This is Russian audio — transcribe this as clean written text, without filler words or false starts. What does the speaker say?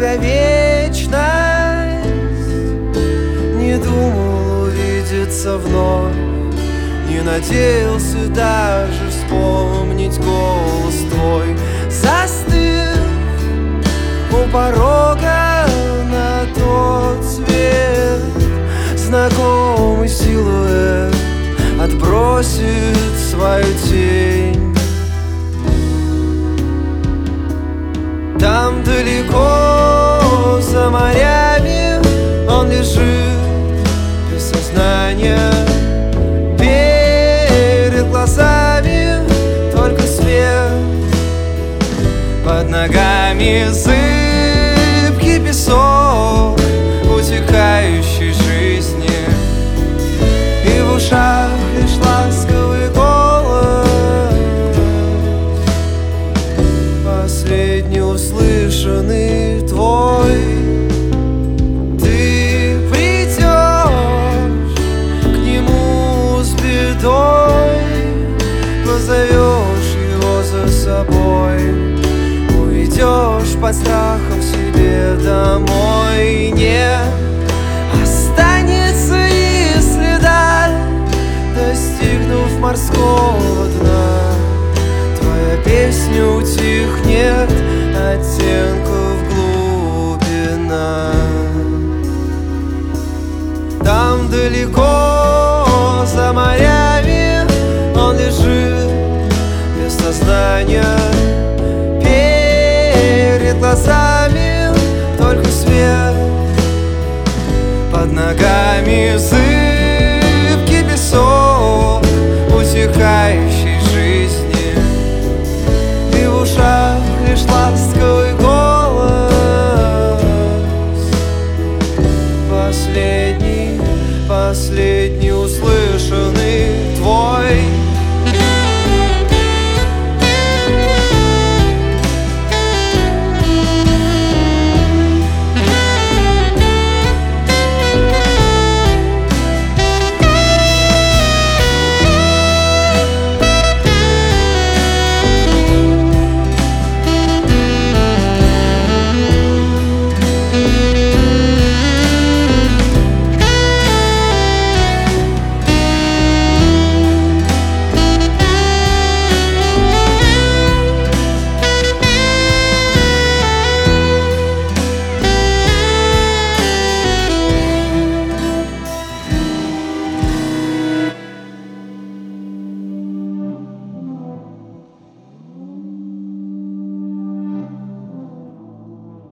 тебя вечность. Не думал увидеться вновь, не надеялся даже вспомнить голос твой. Застыв у порога на тот свет, знакомый силуэт отбросит свою тень. Там далеко за морями он лежит без сознания. Перед глазами только свет, под ногами зыбкий песок утекающей жизни, и в ушах лишь ласковый голос, последний услышанный твой. Ты придешь к нему с бедой, позовешь его за собой, уйдешь под страхом себе домой. Не останется и следа, достигнув морского дна. Твоя песня утихнет, оттенков глубина. Там далеко